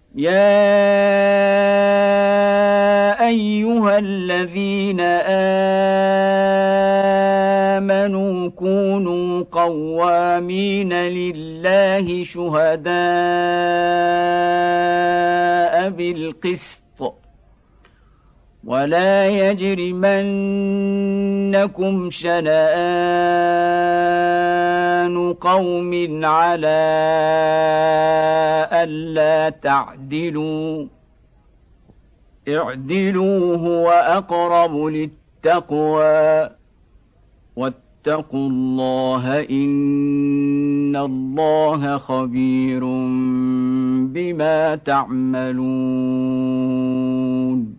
يا أيها الذين آمنوا كونوا قوامين لله شهداء بالقسط ولا يجرمنكم شنآن قوم على ألا تعدلوا اعدلوا هو أقرب للتقوى واتقوا الله إن الله خبير بما تعملون